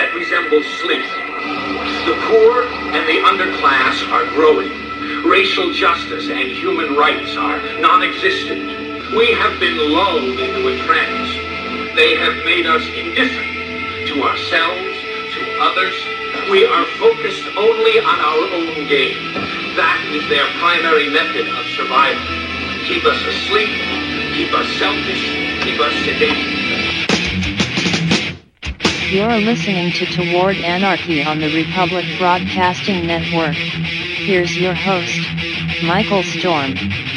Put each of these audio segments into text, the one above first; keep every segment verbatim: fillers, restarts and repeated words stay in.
that resembles sleep. The poor and the underclass are growing. Racial justice and human rights are non-existent. We have been lulled into a trance. They have made us indifferent to ourselves, to others. We are focused only on our own gain. That is their primary method of survival. Keep us asleep, keep us selfish, keep us sedated. You're listening to Toward Anarchy on the Republic Broadcasting Network. Here's your host, Michael Storm.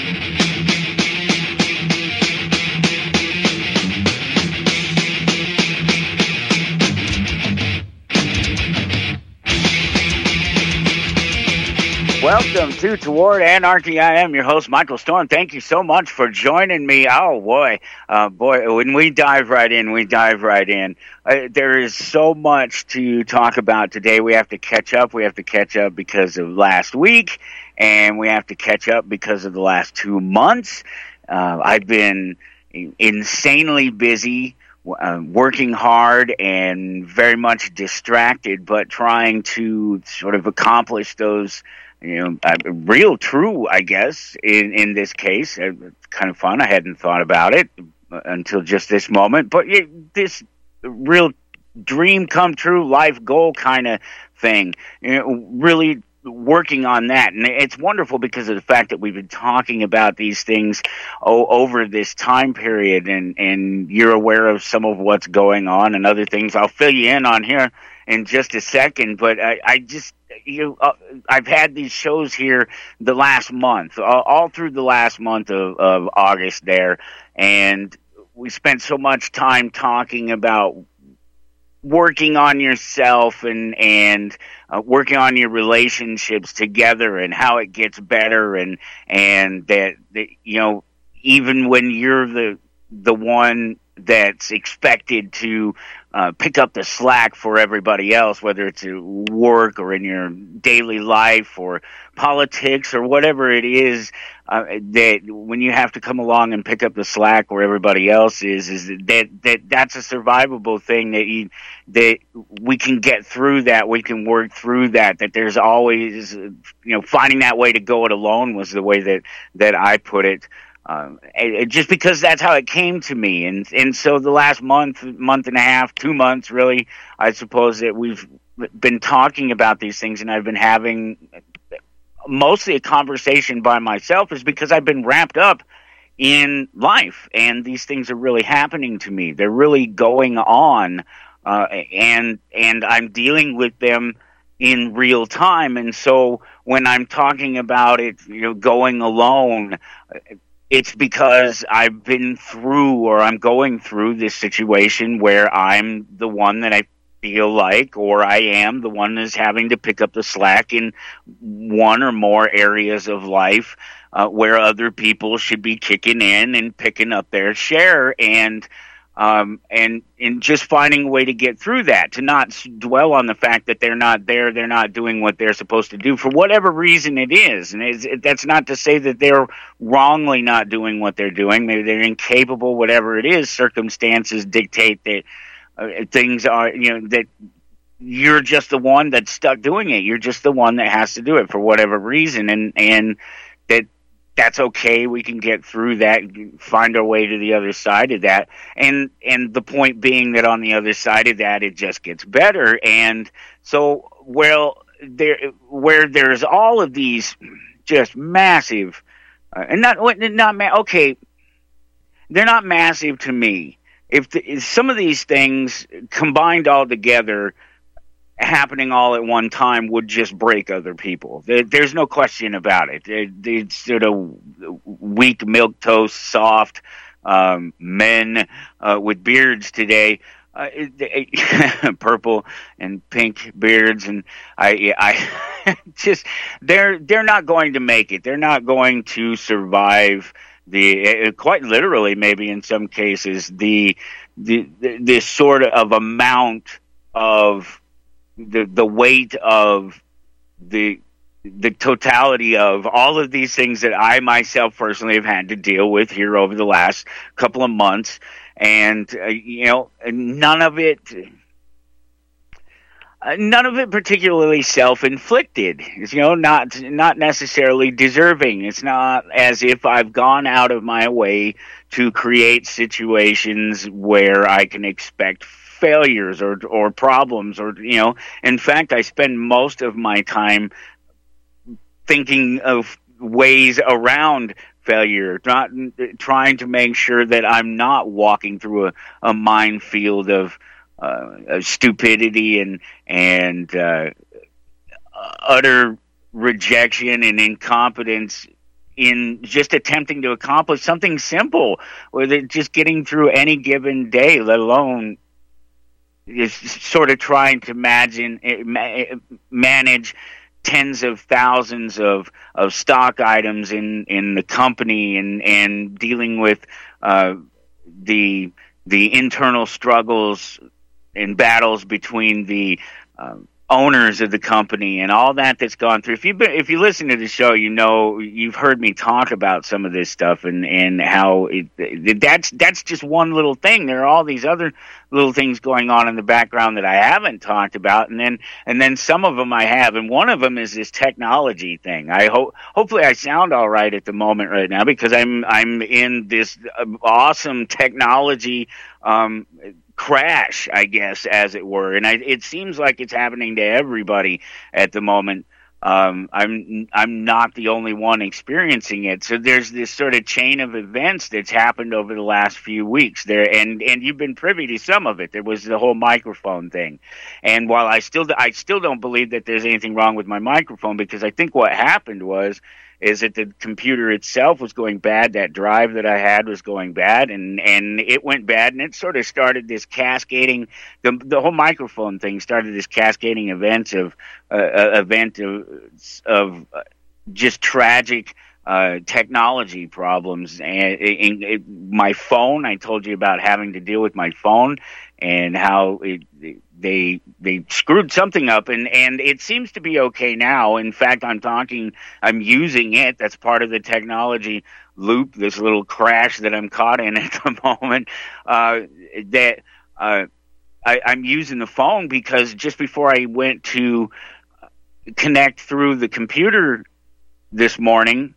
Welcome to Toward Anarchy. I am your host, Michael Storm. Thank you so much for joining me. Oh, boy. Uh, boy, when we dive right in, we dive right in. Uh, there is so much to talk about today. We have to catch up. We have to catch up because of last week, and we have to catch up because of the last two months. Uh, I've been insanely busy, uh, working hard, and very much distracted, but trying to sort of accomplish those You know, uh, real true, I guess, in, in this case. It's kind of fun. I hadn't thought about it until just this moment. But it, this real dream come true, life goal kind of thing, you know, really working on that. And it's wonderful because of the fact that we've been talking about these things oh, over this time period, and, and you're aware of some of what's going on and other things. I'll fill you in on here in just a second, but I, I just... You, uh, I've had these shows here the last month, all, all through the last month of, of August there, and we spent so much time talking about working on yourself and and uh, working on your relationships together and how it gets better, and and that, that you know, even when you're the the one that's expected to uh, pick up the slack for everybody else, whether it's at work or in your daily life or politics or whatever it is, uh, that when you have to come along and pick up the slack where everybody else is, is that, that that's a survivable thing, that you, that we can get through that, we can work through that, that there's always, you know, finding that way to go it alone was the way that, that I put it. Um, it, just because that's how it came to me. And, and so the last month, month and a half, two months really, I suppose that we've been talking about these things, and I've been having mostly a conversation by myself, is because I've been wrapped up in life, and these things are really happening to me. They're really going on, uh, and, and I'm dealing with them in real time. And so when I'm talking about it, you know, going alone, it's because I've been through, or I'm going through this situation where I'm the one that I feel like, or I am the one that's having to pick up the slack in one or more areas of life, uh, where other people should be kicking in and picking up their share, and um, and and just finding a way to get through that, to not dwell on the fact that they're not there, they're not doing what they're supposed to do for whatever reason it is. And it's, it, that's not to say that they're wrongly not doing what they're doing. Maybe they're incapable, whatever it is. Circumstances dictate that uh, things are, you know, that you're just the one that's stuck doing it. You're just the one that has to do it for whatever reason, and and that. That's okay. We can get through that, find our way to the other side of that. And and the point being that on the other side of that, it just gets better. And so, well, there where there's all of these just massive, uh, and not not ma- okay, they're not massive to me. If, the, if some of these things combined all together, happening all at one time, would just break other people. There, there's no question about it. It it's sort of weak, milquetoast, soft um, men uh, with beards today, uh, it, it, purple and pink beards, and I, I just they're they're not going to make it. They're not going to survive the uh, quite literally, maybe in some cases, the the, the this sort of amount of the the weight of the the totality of all of these things that I myself personally have had to deal with here over the last couple of months, and uh, you know, none of it Uh, none of it particularly self-inflicted. It's, you know, not not necessarily deserving. It's not as if I've gone out of my way to create situations where I can expect failures or or problems, or, you know, in fact, I spend most of my time thinking of ways around failure, not trying to make sure that I'm not walking through a, a minefield of uh, stupidity and and uh, utter rejection and incompetence in just attempting to accomplish something simple, or that just getting through any given day, let alone is sort of trying to imagine, manage tens of thousands of, of stock items in, in the company, and, and dealing with uh, the the internal struggles and battles between the uh, owners of the company and all that that's gone through. If you've been, if you listen to the show, you know, you've heard me talk about some of this stuff, and, and how it, it, that's, that's just one little thing. There are all these other little things going on in the background that I haven't talked about. And then, and then some of them I have. And one of them is this technology thing. I hope, hopefully I sound all right at the moment right now, because I'm, I'm in this awesome technology, um, crash, I guess, as it were, and I, it seems like it's happening to everybody at the moment. Um, I'm I'm not the only one experiencing it. So there's this sort of chain of events that's happened over the last few weeks there, and, and you've been privy to some of it. There was the whole microphone thing, and while I still I still don't believe that there's anything wrong with my microphone, because I think what happened was. is that the computer itself was going bad. That drive that I had was going bad, and, and it went bad, and it sort of started this cascading, the the whole microphone thing started this cascading event of, uh, event of, of just tragic uh, technology problems. And, and it, my phone, I told you about having to deal with my phone, and how it, they they screwed something up, and, and it seems to be okay now. In fact, I'm talking, I'm using it. That's part of the technology loop, this little crash that I'm caught in at the moment. Uh, that uh, I, I'm using the phone because just before I went to connect through the computer this morning,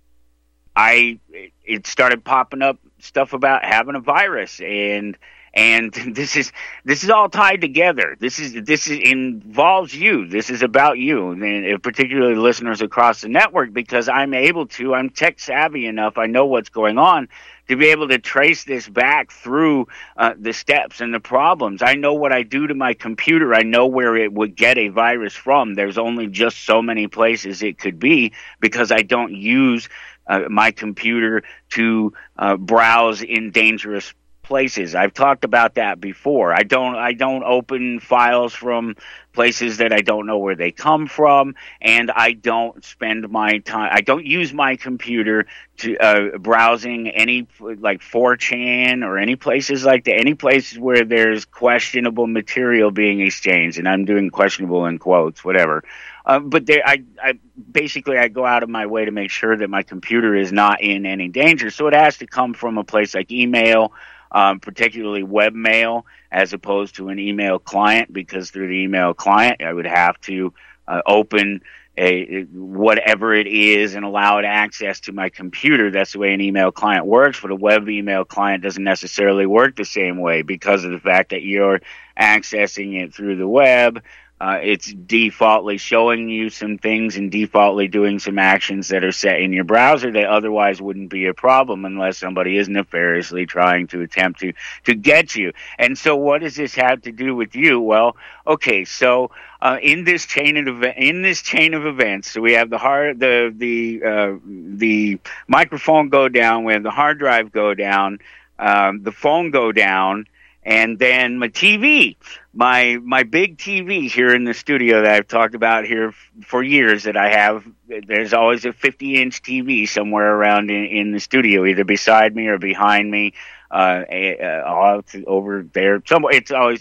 I it started popping up stuff about having a virus, and And this is this is all tied together. This is this is, involves you. This is about you, and particularly listeners across the network, because I'm able to. I'm tech savvy enough. I know what's going on to be able to trace this back through uh, the steps and the problems. I know what I do to my computer. I know where it would get a virus from. There's only just so many places it could be, because I don't use uh, my computer to uh, browse in dangerous places. I've talked about that before. I don't I don't open files from places that I don't know where they come from, and I don't spend my time I don't use my computer to uh, browsing any like four chan or any places like that, any places where there's questionable material being exchanged, and I'm doing questionable in quotes, whatever. Uh, but there, I, I basically I go out of my way to make sure that my computer is not in any danger. So it has to come from a place like email, Um, particularly webmail, as opposed to an email client, because through the email client, I would have to uh, open a whatever it is and allow it access to my computer. That's the way an email client works, but a web email client doesn't necessarily work the same way, because of the fact that you're accessing it through the web. Uh, it's defaultly showing you some things and defaultly doing some actions that are set in your browser that otherwise wouldn't be a problem unless somebody is nefariously trying to attempt to, to get you. And so what does this have to do with you? Well, okay, so uh, in this chain of in this chain of events, so we have the hard the the uh, the microphone go down, we have the hard drive go down, um, the phone go down. And then my T V, my my big T V here in the studio that I've talked about here f- for years that I have. There's always a fifty-inch T V somewhere around in, in the studio, either beside me or behind me, uh, uh, over there somewhere. It's always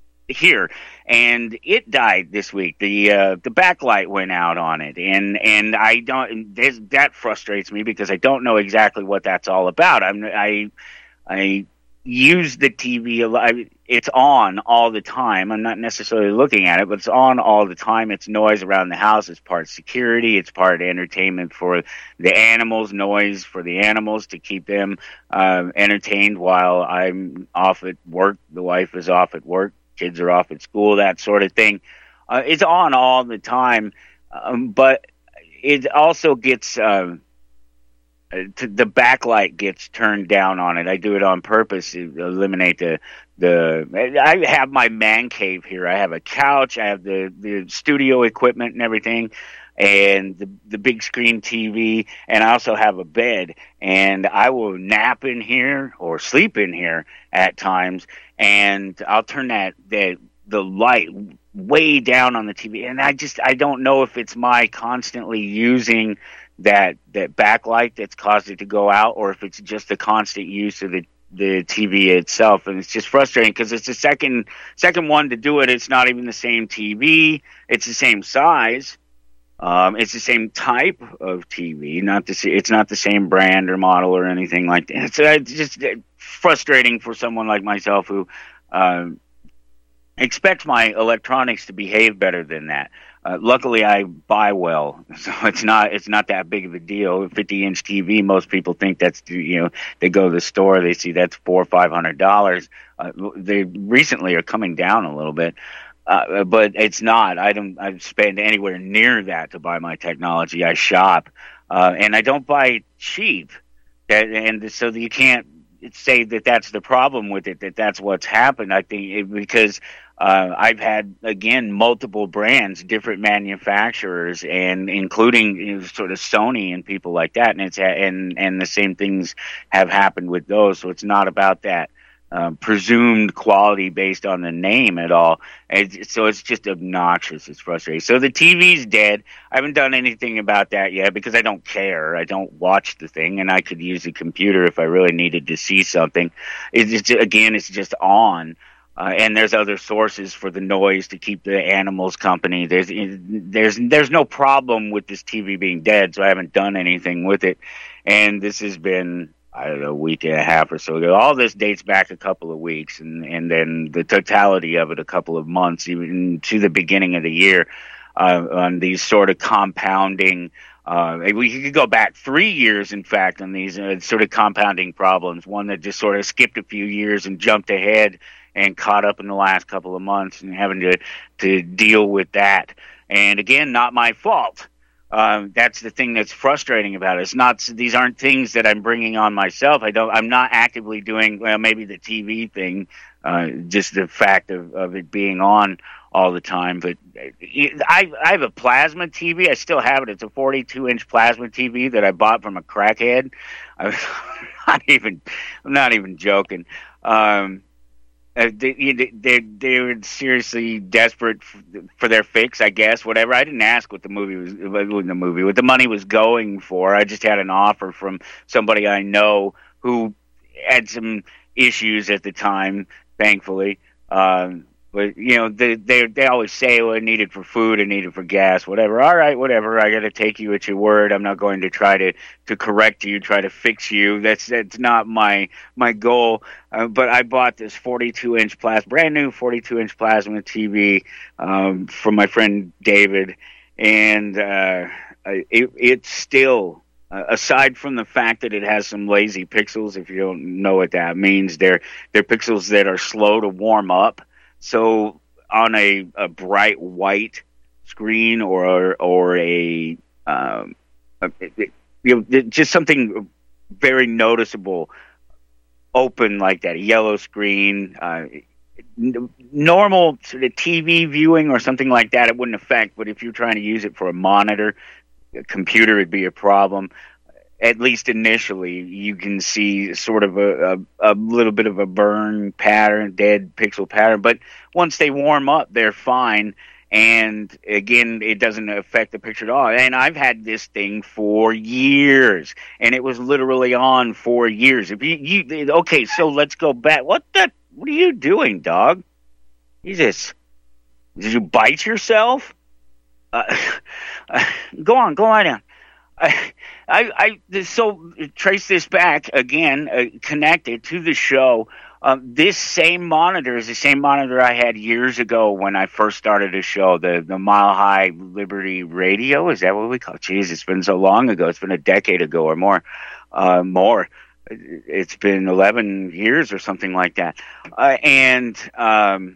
here, and it died this week. The uh, the backlight went out on it, and and I don't. That frustrates me because I don't know exactly what that's all about. I'm I I. use the T V a lot. It's on all the time. I'm not necessarily looking at it, but it's on all the time. It's noise around the house. It's part security. It's part entertainment for the animals, noise for the animals to keep them uh, entertained while I'm off at work. The wife is off at work. Kids are off at school, that sort of thing. Uh, it's on all the time, um, but it also gets... Uh, the backlight gets turned down on it. I do it on purpose to eliminate the the. I have my man cave here. I have a couch. I have the, the studio equipment and everything, and the the big screen T V. And I also have a bed. And I will nap in here or sleep in here at times. And I'll turn that that the light way down on the T V. And I just I don't know if it's my constantly using that that backlight that's caused it to go out, or if it's just the constant use of the the T V itself. And it's just frustrating because it's the second second one to do it. It's not even the same T V. It's the same size. Um, it's the same type of T V. Not the it's not the same brand or model or anything like that. It's, it's just frustrating for someone like myself who uh, expects my electronics to behave better than that. Uh, luckily, I buy well, so it's not it's not that big of a deal. fifty inch T V, most people think that's, you know, they go to the store, they see that's four or five hundred dollars. Uh, they recently are coming down a little bit, uh, but it's not. I don't I spend anywhere near that to buy my technology. I shop, uh, and I don't buy cheap, that, and so you can't say that that's the problem with it. That that's what's happened. I think it, because. Uh, I've had, again, multiple brands, different manufacturers, and including, you know, sort of Sony and people like that. And it's and and the same things have happened with those. So it's not about that um, presumed quality based on the name at all. It's, so it's just obnoxious. It's frustrating. So the T V's dead. I haven't done anything about that yet because I don't care. I don't watch the thing, and I could use a computer if I really needed to see something. It's, it's again, it's just on. Uh, and there's other sources for the noise to keep the animals company. There's there's there's no problem with this T V being dead, so I haven't done anything with it. And this has been, I don't know, a week and a half or so ago. All this dates back a couple of weeks, and, and then the totality of it a couple of months, even to the beginning of the year, uh, on these sort of compounding. Uh, we could go back three years, in fact, on these uh, sort of compounding problems. One that just sort of skipped a few years and jumped ahead and caught up in the last couple of months, and having to, to deal with that. And again, not my fault. Um, that's the thing that's frustrating about it. It's not; these aren't things that I'm bringing on myself. I don't. I'm not actively doing. Well, maybe the T V thing, uh, just the fact of, of it being on all the time. But I, I have a plasma T V. I still have it. It's a forty-two inch plasma T V that I bought from a crackhead. I'm not even. I'm not even joking. Um, Uh, they, they they were seriously desperate for their fix, I guess. Whatever. I didn't ask what the movie was. What the movie, what the money was going for. I just had an offer from somebody I know who had some issues at the time. Thankfully, um, but you know, they they they always say, "Well, I need it for food, I need it for gas, whatever." All right, whatever. I got to take you at your word. I'm not going to try to, to correct you, try to fix you. That's that's not my my goal. Uh, but I bought this forty-two inch plasma, brand new forty-two inch plasma T V um, from my friend David, and uh, it it's still. Uh, aside from the fact that it has some lazy pixels, if you don't know what that means, they're they're pixels that are slow to warm up. So on a, a bright white screen or or a, um, a you know, just something very noticeable open like that, a yellow screen, uh, n- normal sort of T V viewing or something like that, it wouldn't affect. But if you're trying to use it for a monitor, a computer would be a problem. At least initially, you can see sort of a, a, a little bit of a burn pattern, dead pixel pattern. But once they warm up, they're fine. And again, it doesn't affect the picture at all. And I've had this thing for years, and it was literally on for years. If you, you okay, so let's go back. What the? What are you doing, dog? Jesus, did you bite yourself? Uh, go on, go on down. I, I, I, so trace this back again, uh, connected to the show. Um, this same monitor is the same monitor I had years ago when I first started the show, the, the Mile High Liberty Radio. Is that what we call it? Jeez, it's been so long ago. It's been a decade ago or more. Uh, more. It's been eleven years or something like that. Uh, and um,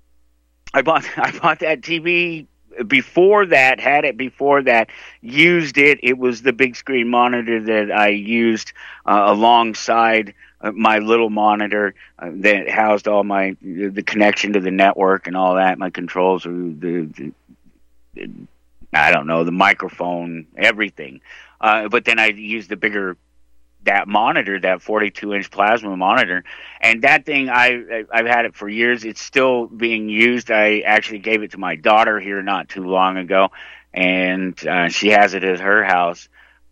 I bought I bought that T V before that, had it before that, used it. It was the big screen monitor that I used uh, alongside uh, my little monitor uh, that housed all my, the connection to the network and all that, my controls, the, the, the I don't know, the microphone, everything. Uh, but then I used the bigger, that monitor, that forty-two inch plasma monitor, and that thing, I, I've had it for years. It's still being used. I actually gave it to my daughter here not too long ago, and uh, she has it at her house,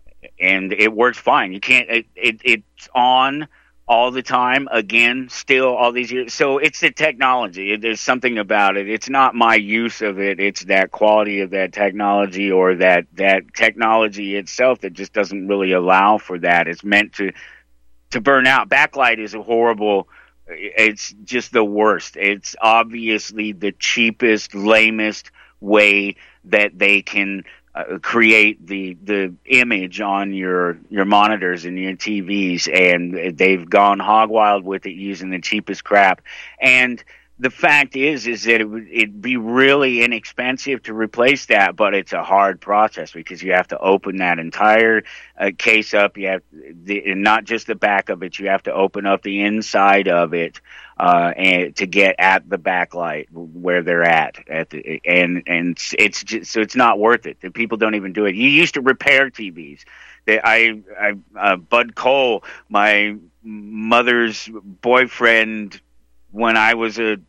and it works fine. You can't, it, it it's on all the time, again, still all these years. So it's the technology. There's something about it. It's not my use of it. It's that quality of that technology, or that, that technology itself that just doesn't really allow for that. It's meant to, to burn out. Backlight is a horrible, it's just the worst. It's obviously the cheapest, lamest way that they can Uh, create the the image on your your monitors and your T Vs, and they've gone hog wild with it using the cheapest crap. And the fact is is that it would it'd be really inexpensive to replace that, but it's a hard process because you have to open that entire uh, case up. You have the, and not just the back of it, you have to open up the inside of it uh, and to get at the backlight where they're at. At the, and and it's just, so it's not worth it. The people don't even do it. You used to repair T Vs. They, I, I uh, Bud Cole, my mother's boyfriend, when I was a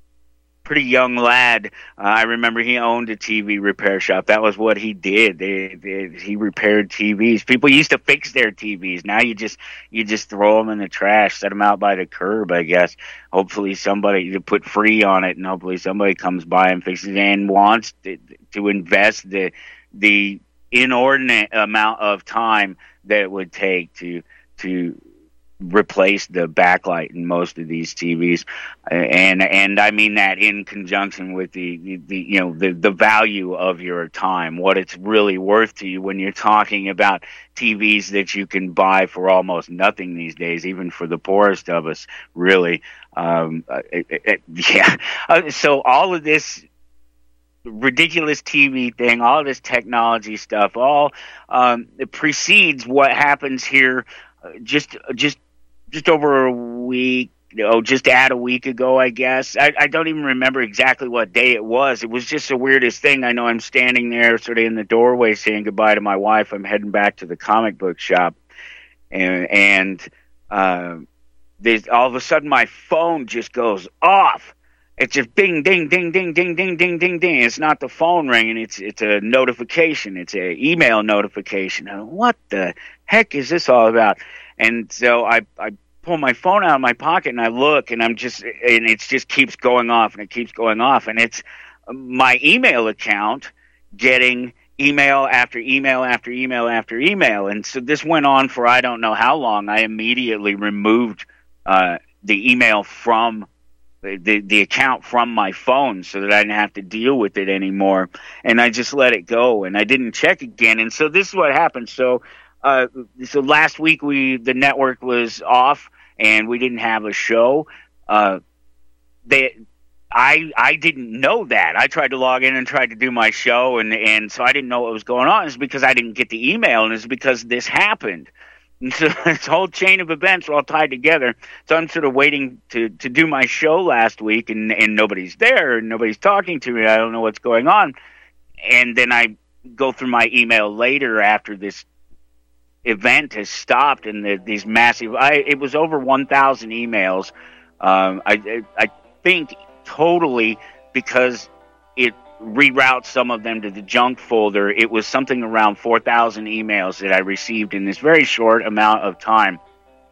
pretty young lad, uh, I remember he owned a T V repair shop. That was what he did. They, they, he repaired T Vs. People used to fix their T Vs. Now you just you just throw them in the trash, set them out by the curb, I guess. Hopefully somebody, you put free on it, and hopefully somebody comes by and fixes it and wants to, to invest the the inordinate amount of time that it would take to to replace the backlight in most of these T Vs, and and I mean that in conjunction with the, the, the you know the the value of your time, what it's really worth to you when you're talking about T Vs that you can buy for almost nothing these days, even for the poorest of us, really. Um, it, it, yeah. Uh, so all of this ridiculous T V thing, all of this technology stuff, all um, it precedes what happens here. Uh, just just. Just over a week, oh, just at a week ago, I guess. I, I don't even remember exactly what day it was. It was just the weirdest thing. I know I'm standing there sort of in the doorway saying goodbye to my wife. I'm heading back to the comic book shop. And, and uh, there's, all of a sudden my phone just goes off. It's just ding, ding, ding, ding, ding, ding, ding, ding, ding. It's not the phone ringing. It's it's a notification. It's a email notification. And what the heck is this all about? And so I, I pull my phone out of my pocket and I look, and I'm just, and it just keeps going off and it keeps going off. And it's my email account getting email after email after email after email. And so this went on for I don't know how long. I immediately removed uh, the email from the, the account from my phone so that I didn't have to deal with it anymore. And I just let it go, and I didn't check again. And so this is what happened. So Uh, so last week we the network was off and we didn't have a show. Uh, they, I I didn't know that. I tried to log in and tried to do my show, and and so I didn't know what was going on. It's because I didn't get the email, and it's because this happened. And so this whole chain of events are all tied together. So I'm sort of waiting to, to do my show last week, and, and nobody's there, and nobody's talking to me. I don't know what's going on. And then I go through my email later after this event has stopped, and the, these massive, I, it was over one thousand emails. Um, I, I think totally, because it reroutes some of them to the junk folder. It was something around four thousand emails that I received in this very short amount of time.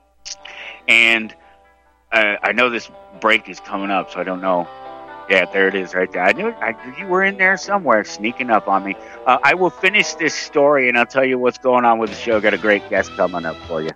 And uh, I know this break is coming up, so I don't know. Yeah, there it is right there. I knew I, you were in there somewhere sneaking up on me. Uh, I will finish this story, and I'll tell you what's going on with the show. Got a great guest coming up for you.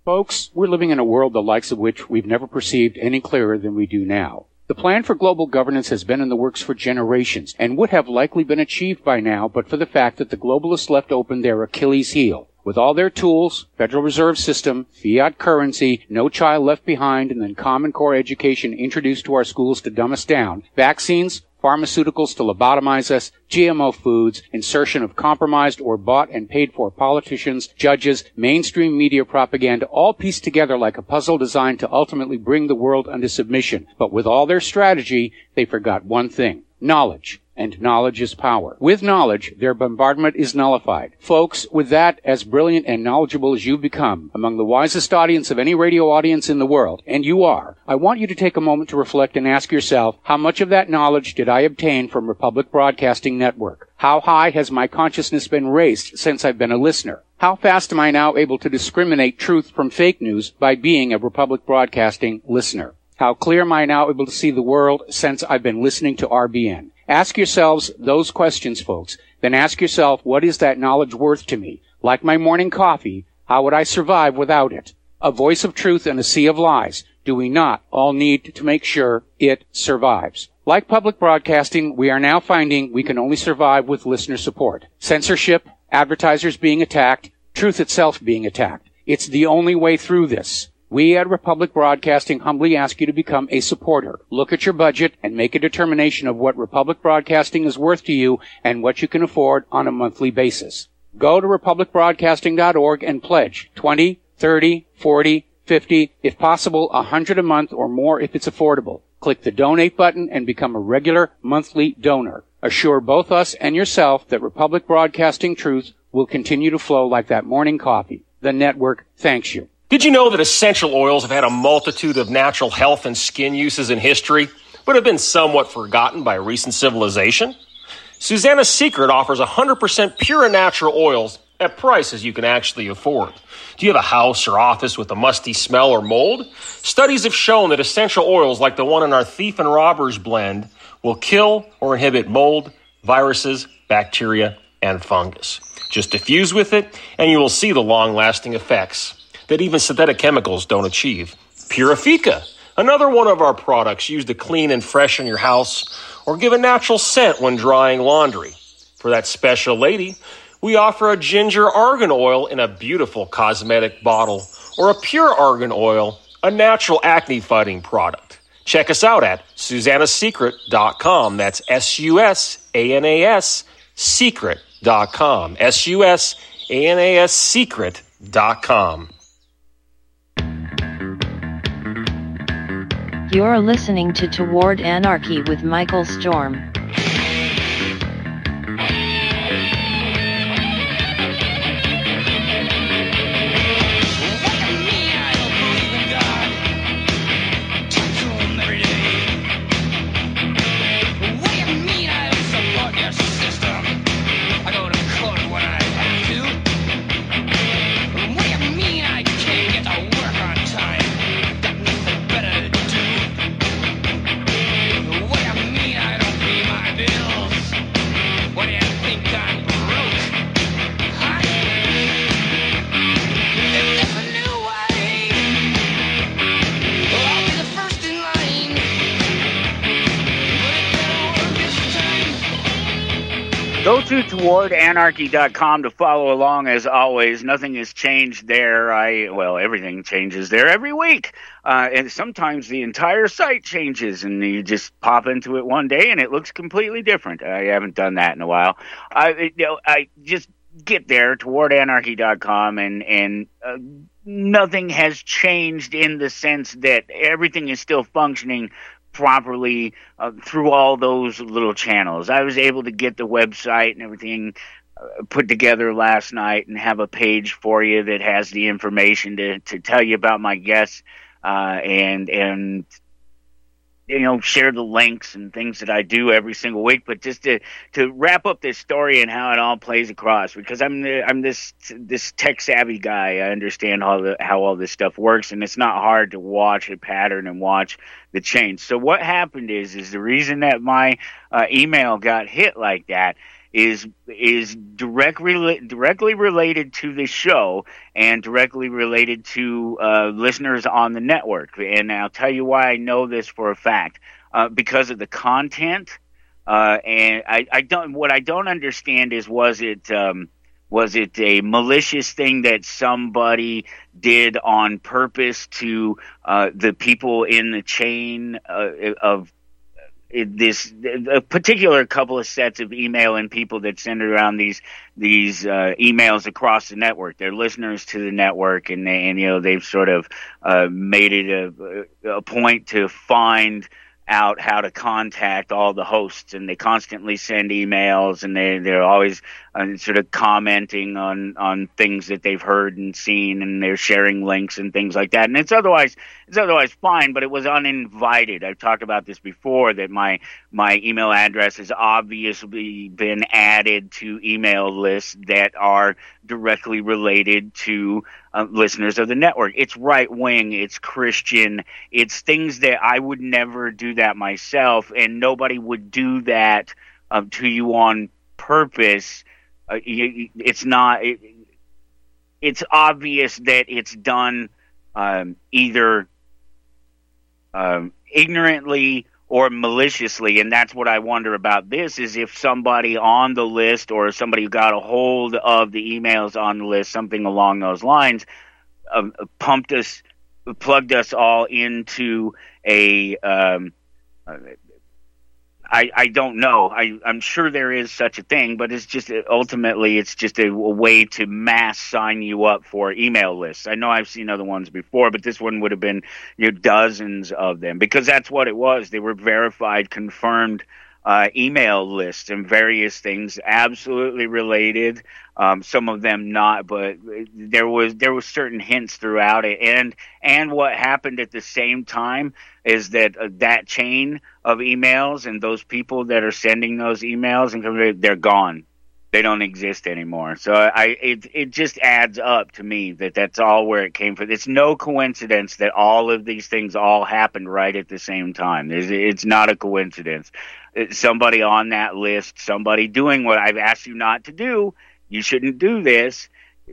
Folks, we're living in a world the likes of which we've never perceived any clearer than we do now. The plan for global governance has been in the works for generations and would have likely been achieved by now but for the fact that the globalists left open their Achilles heel. With all their tools, Federal Reserve System, fiat currency, no child left behind, and then Common Core education introduced to our schools to dumb us down, vaccines, pharmaceuticals to lobotomize us, G M O foods, insertion of compromised or bought and paid for politicians, judges, mainstream media propaganda, all pieced together like a puzzle designed to ultimately bring the world under submission. But with all their strategy, they forgot one thing: knowledge. And knowledge is power. With knowledge, their bombardment is nullified. Folks, with that, as brilliant and knowledgeable as you've become, among the wisest audience of any radio audience in the world, and you are, I want you to take a moment to reflect and ask yourself, how much of that knowledge did I obtain from Republic Broadcasting Network? How high has my consciousness been raised since I've been a listener? How fast am I now able to discriminate truth from fake news by being a Republic Broadcasting listener? How clear am I now able to see the world since I've been listening to R B N? Ask yourselves those questions, folks. Then ask yourself, what is that knowledge worth to me? Like my morning coffee, how would I survive without it? A voice of truth in a sea of lies. Do we not all need to make sure it survives? Like public broadcasting, we are now finding we can only survive with listener support. Censorship, advertisers being attacked, truth itself being attacked. It's the only way through this. We at Republic Broadcasting humbly ask you to become a supporter. Look at your budget and make a determination of what Republic Broadcasting is worth to you and what you can afford on a monthly basis. Go to republic broadcasting dot org and pledge twenty, thirty, forty, fifty, if possible one hundred a month or more if it's affordable. Click the donate button and become a regular monthly donor. Assure both us and yourself that Republic Broadcasting truth will continue to flow like that morning coffee. The network thanks you. Did you know that essential oils have had a multitude of natural health and skin uses in history, but have been somewhat forgotten by recent civilization? Susanna's Secret offers one hundred percent pure and natural oils at prices you can actually afford. Do you have a house or office with a musty smell or mold? Studies have shown that essential oils like the one in our Thief and Robbers blend will kill or inhibit mold, viruses, bacteria, and fungus. Just diffuse with it, and you will see the long-lasting effects that even synthetic chemicals don't achieve. Purifica, another one of our products used to clean and freshen your house or give a natural scent when drying laundry. For that special lady, we offer a ginger argan oil in a beautiful cosmetic bottle or a pure argan oil, a natural acne-fighting product. Check us out at susanna secret dot com. That's S U S A N A S secret dot com. S U S A N A S secret dot com. You're listening to Toward Anarchy with Michael Storm. Go to toward anarchy dot com to follow along. As always, nothing has changed there. I well, everything changes there every week, uh, and sometimes the entire site changes, and you just pop into it one day and it looks completely different. I haven't done that in a while. I you know, I just get there, toward anarchy dot com, and and uh, nothing has changed in the sense that everything is still functioning properly uh, through all those little channels. I was able to get the website and everything uh, put together last night and have a page for you that has the information to, to tell you about my guests uh, and and you know, share the links and things that I do every single week. But just to to wrap up this story and how it all plays across, because I'm the, I'm this this tech savvy guy. I understand how the how all this stuff works, and it's not hard to watch a pattern and watch the change. So what happened is is the reason that my uh, email got hit like that is is directly directly related to the show and directly related to uh, listeners on the network. And I'll tell you why I know this for a fact. Uh, because of the content, uh, and I, I don't. What I don't understand is was it um, was it a malicious thing that somebody did on purpose to uh, the people in the chain uh, of this a particular couple of sets of email and people that send around these these uh, emails across the network? They're listeners to the network, and they, and you know they've sort of uh, made it a, a point to find out how to contact all the hosts, and they constantly send emails, and they they're always uh, sort of commenting on on things that they've heard and seen, and they're sharing links and things like that. And it's otherwise it's otherwise fine, but it was uninvited. I've talked about this before, that my my email address has obviously been added to email lists that are directly related to uh, listeners of the network. It's right wing, it's Christian, it's things that I would never do that myself, and nobody would do that um, to you on purpose. Uh, you, it's not. It, it's obvious that it's done um, either um, ignorantly or maliciously, and that's what I wonder about this, is if somebody on the list or somebody who got a hold of the emails on the list, something along those lines, uh, pumped us, plugged us all into a, um, uh, I, I don't know. I, I'm sure there is such a thing, but it's just ultimately it's just a, a way to mass sign you up for email lists. I know I've seen other ones before, but this one would have been, you know, dozens of them, because that's what it was. They were verified, confirmed uh, email lists and various things, absolutely related. Um, some of them not, but there was there was certain hints throughout it. And and what happened at the same time is that uh, that chain of emails and those people that are sending those emails, and they're gone. They don't exist anymore. So I it it just adds up to me that that's all where it came from. It's no coincidence that all of these things all happened right at the same time. It's, it's not a coincidence. It's somebody on that list, somebody doing what I've asked you not to do. You shouldn't do this.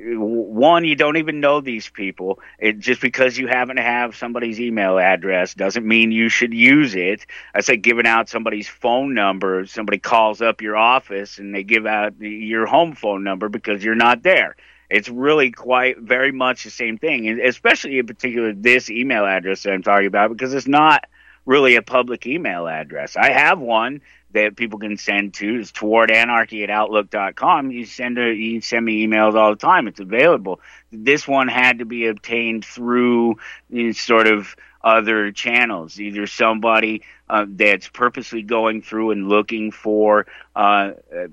One, you don't even know these people. It, just because you happen to have somebody's email address doesn't mean you should use it. I say giving out somebody's phone number. Somebody calls up your office and they give out the, your home phone number because you're not there. It's really quite very much the same thing, and especially in particular this email address that I'm talking about, because it's not really a public email address. I have one that people can send to. It's toward anarchy at outlook dot com. You send a, you send me emails all the time. It's available. This one had to be obtained through you know, sort of other channels, either somebody uh, that's purposely going through and looking for uh,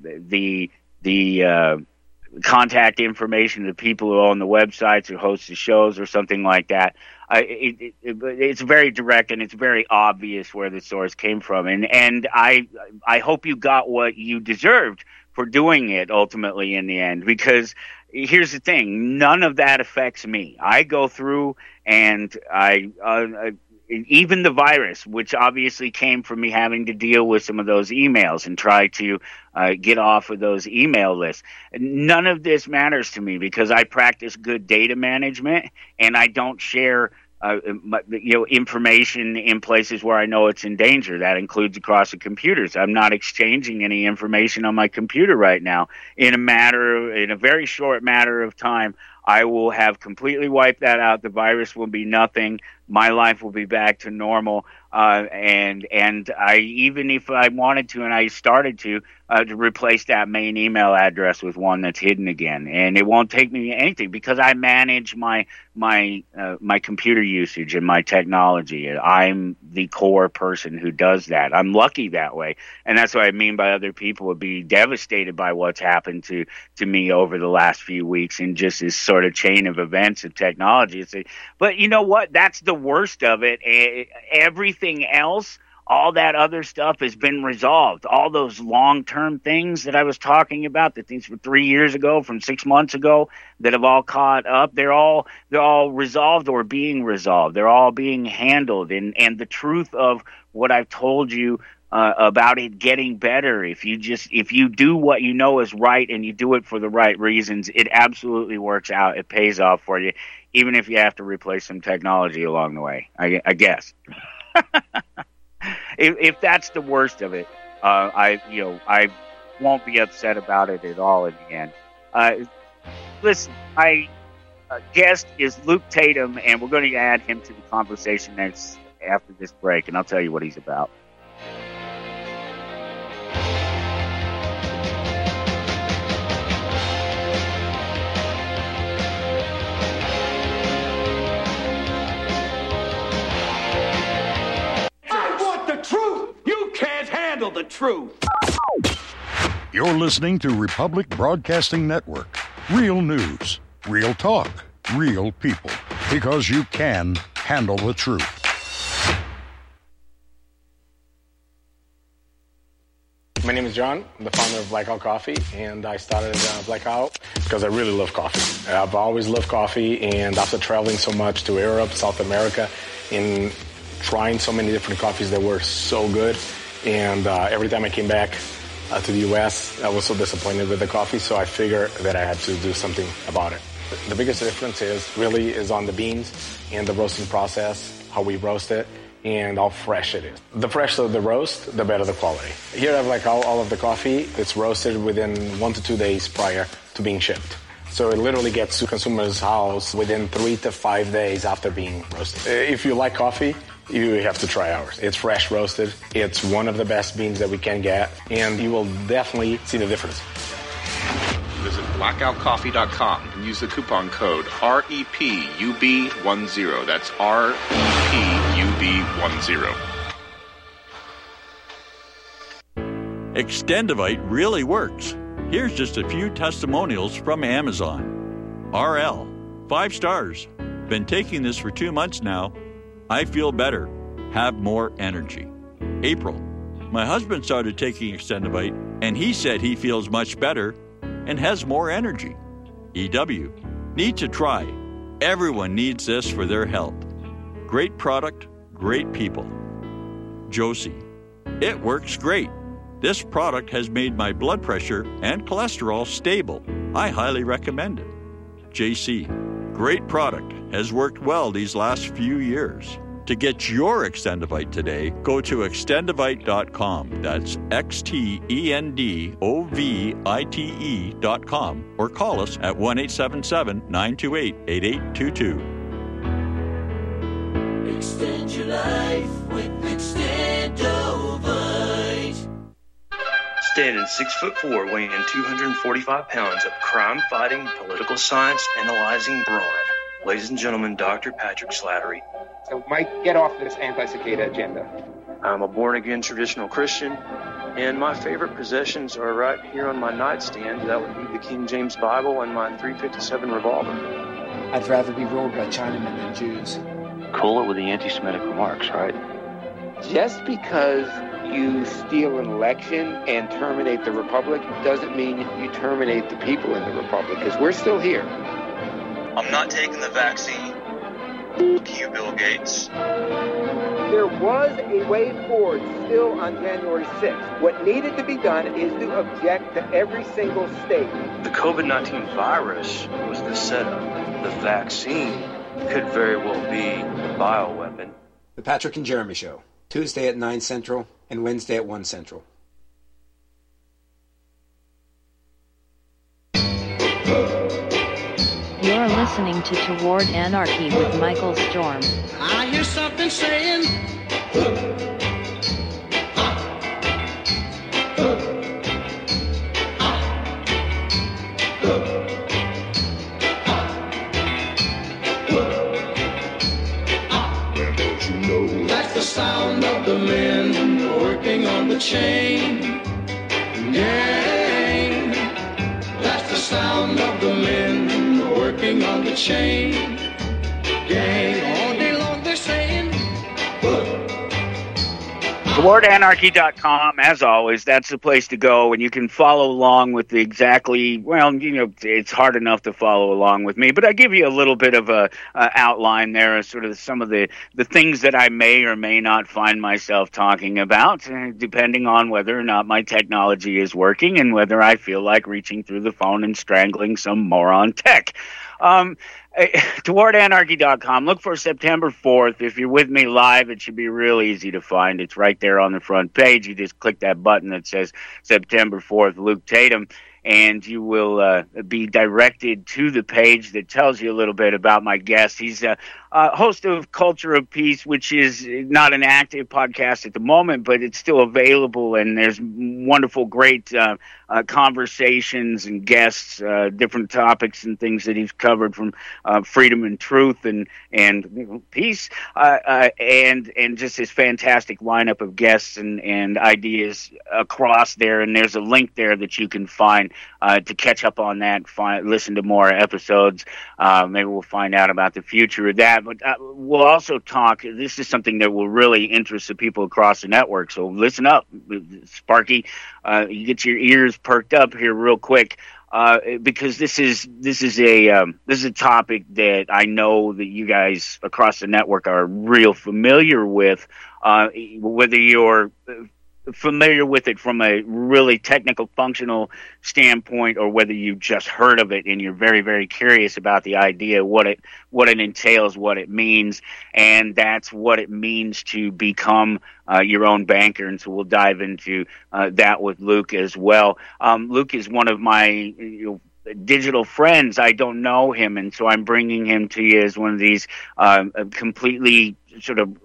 the the uh, contact information of the people who own the websites or host the shows or something like that. Uh, it, it, it, it's very direct and it's very obvious where the source came from, and and I I hope you got what you deserved for doing it ultimately in the end, because here's the thing: none of that affects me. I go through and I uh, even the virus, which obviously came from me having to deal with some of those emails and try to uh, get off of those email lists. None of this matters to me because I practice good data management and I don't share uh, you know, information in places where I know it's in danger. That includes across the computers. I'm not exchanging any information on my computer right now. In a matter, in a very short matter of time, I will have completely wiped that out. The virus will be nothing. My life will be back to normal. Uh, and and I even if I wanted to and I started to uh, to replace that main email address with one that's hidden again, and it won't take me anything because I manage my my uh, my computer usage and my technology. I'm the core person who does that. I'm lucky that way, and that's what I mean by other people would be devastated by what's happened to to me over the last few weeks in just this sort of chain of events of technology. It's a, but you know what? That's the worst of it. Everything else, all that other stuff has been resolved. All those long-term things that I was talking about, the things from three years ago, from six months ago, that have all caught up, they're all they're all resolved or being resolved. They're all being handled. And, and the truth of what I've told you uh, about it getting better. If you just if you do what you know is right and you do it for the right reasons, it absolutely works out. It pays off for you, even if you have to replace some technology along the way. I, I guess. if, if that's the worst of it, uh, I you know I won't be upset about it at all in the end. Uh, listen, my uh, guest is Luke Tatum, and we're going to add him to the conversation next after this break, and I'll tell you what he's about. I want the truth! You can't handle the truth! You're listening to Republic Broadcasting Network. Real news, real talk, real people. Because you can handle the truth. My name is John. I'm the founder of Blackout Coffee, and I started uh, Blackout because I really love coffee. I've always loved coffee, and after traveling so much to Europe, South America, and trying so many different coffees that were so good, and uh, every time I came back uh, to the U S, I was so disappointed with the coffee, so I figured that I had to do something about it. The biggest difference is really is on the beans and the roasting process, how we roast it, and how fresh it is. The fresher the roast, the better the quality. Here I have like all, all of the coffee. It's roasted within one to two days prior to being shipped. So it literally gets to consumers' house within three to five days after being roasted. If you like coffee, you have to try ours. It's fresh roasted. It's one of the best beans that we can get, and you will definitely see the difference. Visit blackout coffee dot com and use the coupon code R E P U B ten. That's R E P U B ten. Extendivite really works. Here's just a few testimonials from Amazon. R L, five stars. Been taking this for two months now. I feel better, have more energy. April, my husband started taking Extendivite, and he said he feels much better and has more energy. E W, need to try. Everyone needs this for their health. Great product, great people. Josie, it works great. This product has made my blood pressure and cholesterol stable. I highly recommend it. J C, great product, has worked well these last few years. To get your Extendivite today, go to extendivite dot com. That's X T E N D O V I T E dot com. Or call us at one eight seven seven, nine two eight, eight eight two two. Extend your life with Extendovite. Standing six foot four, weighing two hundred forty-five pounds of crime-fighting, political science analyzing brawn. Ladies and gentlemen, Doctor Patrick Slattery. So, Mike, get off this anti-cicada agenda. I'm a born-again traditional Christian, and my favorite possessions are right here on my nightstand. That would be the King James Bible and my three fifty-seven revolver. I'd rather be ruled by Chinamen than Jews. Cool it with the anti-Semitic remarks, right? Just because you steal an election and terminate the Republic doesn't mean you terminate the people in the Republic, because we're still here. I'm not taking the vaccine. Fuck you, Bill Gates. There was a way forward still on January sixth. What needed to be done is to object to every single state. The COVID nineteen virus was the setup. The vaccine could very well be the bioweapon. The Patrick and Jeremy Show, Tuesday at nine Central and Wednesday at one Central. You're listening to Toward Anarchy with Michael Storm. I hear something saying, that's the sound of the men working on the chain gang. That's the sound of the men working on the chain gang. All day long they're saying, uh, toward anarchy dot com, as always, that's the place to go, and you can follow along with the exactly, well, you know, it's hard enough to follow along with me, but I give you a little bit of a, a outline there of sort of some of the, the things that I may or may not find myself talking about, uh, depending on whether or not my technology is working and whether I feel like reaching through the phone and strangling some moron tech. Um, toward anarchy dot com. Look for September fourth. If you're with me live, it should be real easy to find. It's right there on the front page. You just click that button that says September fourth, Luke Tatum, and you will uh, be directed to the page that tells you a little bit about my guest. He's a, a host of Culture of Peace, which is not an active podcast at the moment, but it's still available, and there's wonderful, great uh, uh, conversations and guests, uh, different topics and things that he's covered, from uh, freedom and truth and and you know, peace, uh, uh, and and just his fantastic lineup of guests and, and ideas across there. And there's a link there that you can find uh, to catch up on that, find, listen to more episodes. Uh, maybe we'll find out about the future of that. But uh, we'll also talk, this is something that will really interest the people across the network, so listen up, Sparky. Uh, you get your ears perked up here real quick, uh, because this is this is a um, this is a topic that I know that you guys across the network are real familiar with, uh, whether you're familiar with it from a really technical, functional standpoint, or whether you just heard of it and you're very, very curious about the idea, what it what it entails, what it means, and that's what it means to become uh, your own banker. And so we'll dive into uh, that with Luke as well. Um, Luke is one of my you know, digital friends. I don't know him, and so I'm bringing him to you as one of these uh, completely sort of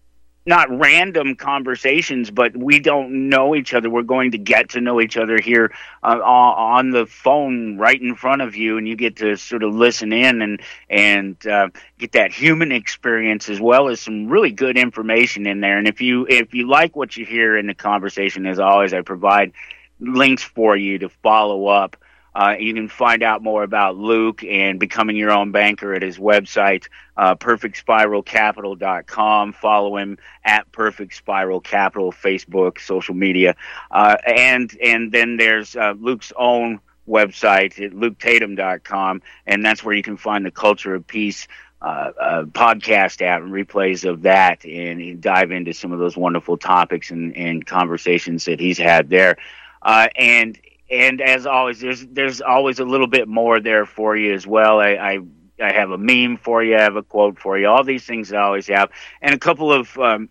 not random conversations, but we don't know each other. We're going to get to know each other here uh, on the phone right in front of you, and you get to sort of listen in and and uh, get that human experience as well as some really good information in there. And if you if you like what you hear in the conversation, as always, I provide links for you to follow up. Uh, you can find out more about Luke and becoming your own banker at his website, uh, perfect spiral capital dot com. Follow him at Perfect Spiral Capital, Facebook, social media. Uh, and and then there's uh, Luke's own website at luke tatum dot com, and that's where you can find the Culture of Peace uh, uh, podcast app and replays of that, and you dive into some of those wonderful topics and, and conversations that he's had there. Uh, and And as always, there's there's always a little bit more there for you as well. I, I I have a meme for you, I have a quote for you, all these things I always have, and a couple of um,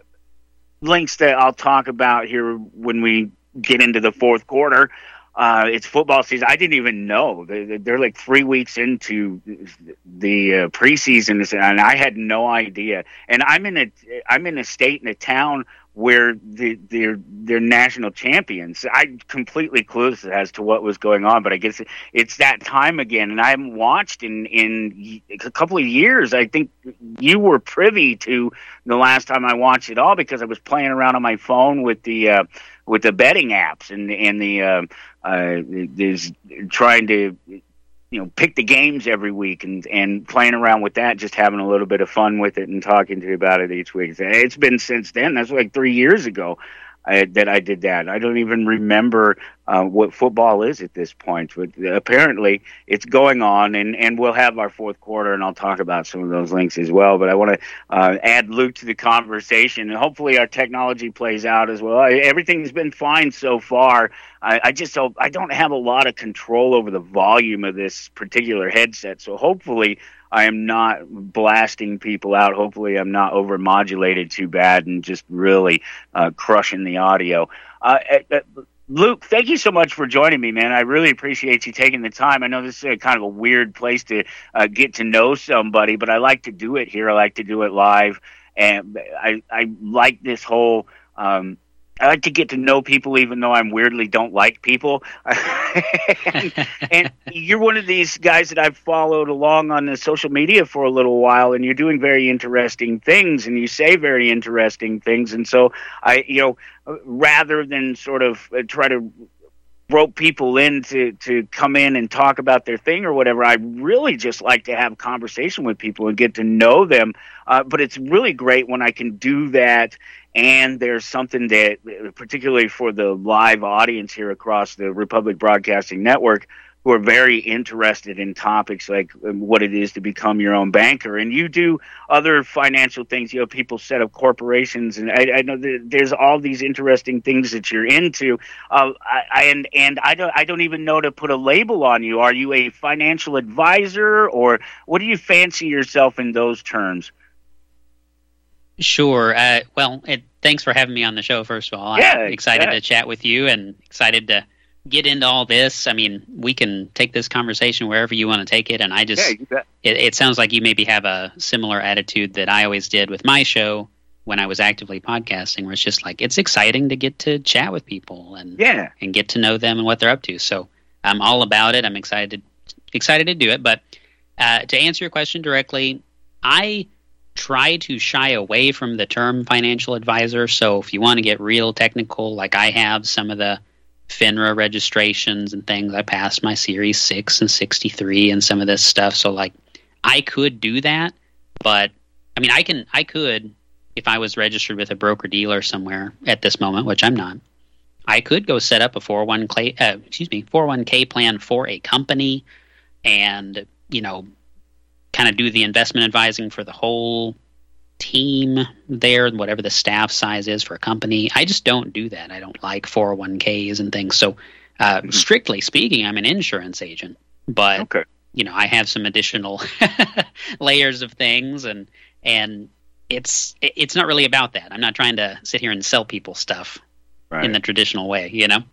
links that I'll talk about here when we get into the fourth quarter. Uh, it's football season. I didn't even know. They're, they're like three weeks into the uh, preseason, and I had no idea. And I'm in a I'm in a state in a town where the, they're they're national champions. I'm completely clueless as to what was going on, but I guess it's that time again. And I haven't watched in in a couple of years. I think you were privy to the last time I watched it all because I was playing around on my phone with the uh, with the betting apps and and the uh, uh, there's trying to. you know, pick the games every week and, and playing around with that, just having a little bit of fun with it and talking to you about it each week. It's been since then. That's like three years ago I, that I did that. I don't even remember uh, what football is at this point, but apparently it's going on, and, and we'll have our fourth quarter, and I'll talk about some of those links as well. But I want to uh, add Luke to the conversation, and hopefully our technology plays out as well. I, everything's been fine so far. I, I just don't, I don't have a lot of control over the volume of this particular headset, so hopefully I am not blasting people out. Hopefully I'm not over-modulated too bad and just really uh, crushing the audio. Uh, uh, Luke, thank you so much for joining me, man. I really appreciate you taking the time. I know this is a kind of a weird place to uh, get to know somebody, but I like to do it here. I like to do it live, and I, I like this whole um, – I like to get to know people, even though I'm weirdly don't like people. and, and you're one of these guys that I've followed along on the social media for a little while, and you're doing very interesting things, and you say very interesting things. And so I, you know, rather than sort of try to rope people in to, to come in and talk about their thing or whatever, I really just like to have a conversation with people and get to know them. Uh, but it's really great when I can do that and there's something that, particularly for the live audience here across the Republic Broadcasting Network, who are very interested in topics like what it is to become your own banker. And you do other financial things. You know, people set up corporations, and I, I know that there's all these interesting things that you're into. Uh, I, and and I don't I don't even know to put a label on you. Are you a financial advisor, or what do you fancy yourself in those terms? Sure. Uh, well, it, thanks for having me on the show, first of all. Yeah, I'm excited yeah. to chat with you and excited to get into all this. I mean, we can take this conversation wherever you want to take it, and I just Yeah, you bet. it, it sounds like you maybe have a similar attitude that I always did with my show when I was actively podcasting, where it's just like, it's exciting to get to chat with people and yeah. and get to know them and what they're up to. So I'm all about it. I'm excited excited to do it. But uh, to answer your question directly, I try to shy away from the term financial advisor. So if you want to get real technical, like I have some of the FINRA registrations and things. I passed my Series six and sixty-three and some of this stuff. So, like, I could do that, but, I mean, I can, I could, if I was registered with a broker-dealer somewhere at this moment, which I'm not, I could go set up a four oh one k, uh, excuse me, four oh one k plan for a company and, you know, kind of do the investment advising for the whole team there, whatever the staff size is for a company. I just don't do that. I don't like four oh one k's and things. So uh, mm-hmm. strictly speaking, I'm an insurance agent, but okay. you know, I have some additional layers of things, and and it's it's not really about that. I'm not trying to sit here and sell people stuff right. in the traditional way, you know?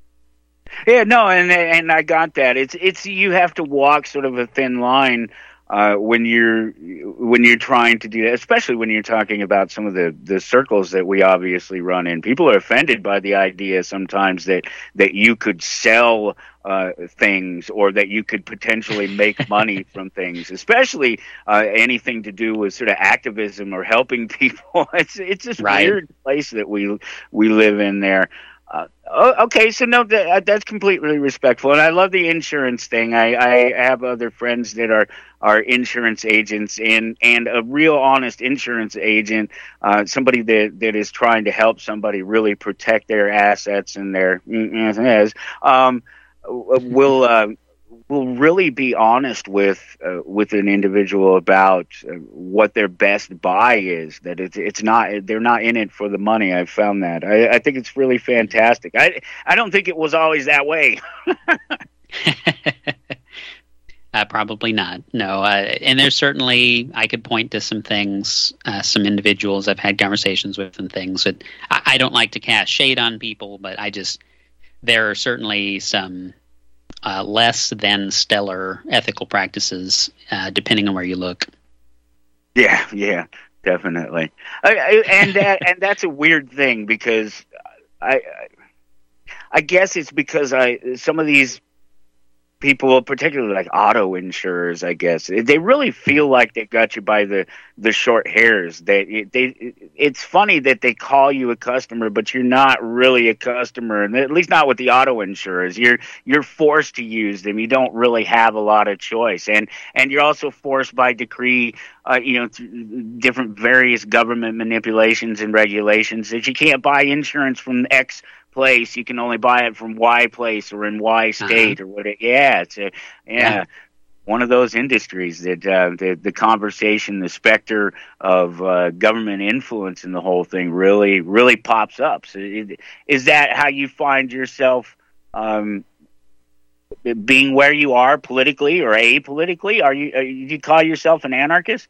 Yeah, no, and and I got that. It's it's you have to walk sort of a thin line Uh, when you're when you're trying to do that, especially when you're talking about some of the, the circles that we obviously run in. People are offended by the idea sometimes that, that you could sell uh, things or that you could potentially make money from things, especially uh, anything to do with sort of activism or helping people. It's it's this right. weird place that we we live in there. Uh, okay, so no, that, that's completely respectful, and I love the insurance thing. I, I have other friends that are, are insurance agents, and, and a real honest insurance agent, uh, somebody that, that is trying to help somebody really protect their assets and their um, will uh, will really be honest with uh, with an individual about uh, what their best buy is. That it's it's not they're not in it for the money. I've found that. I, I think it's really fantastic. I I don't think it was always that way. uh, probably not. No, uh, and there's certainly I could point to some things, uh, some individuals I've had conversations with, and things that I, I don't like to cast shade on people, but I just there are certainly some. Uh, less than stellar ethical practices, uh, depending on where you look. Yeah, yeah, definitely. I, I, and that, and that's a weird thing because I, I guess it's because I some of these people, particularly like auto insurers, I guess they really feel like they got you by the, the short hairs. They they it's funny that they call you a customer, but you're not really a customer, and at least not with the auto insurers. You're you're forced to use them. You don't really have a lot of choice, and and you're also forced by decree, uh, you know, th- different various government manipulations and regulations that you can't buy insurance from X place. You can only buy it from Y place or in Y state uh-huh. or what. It, yeah, it's a, yeah, yeah, one of those industries that uh, the the conversation, the specter of uh, government influence in the whole thing really really pops up. So, it, is that how you find yourself um, being where you are politically or apolitically? Are you? Are you do you call yourself an anarchist?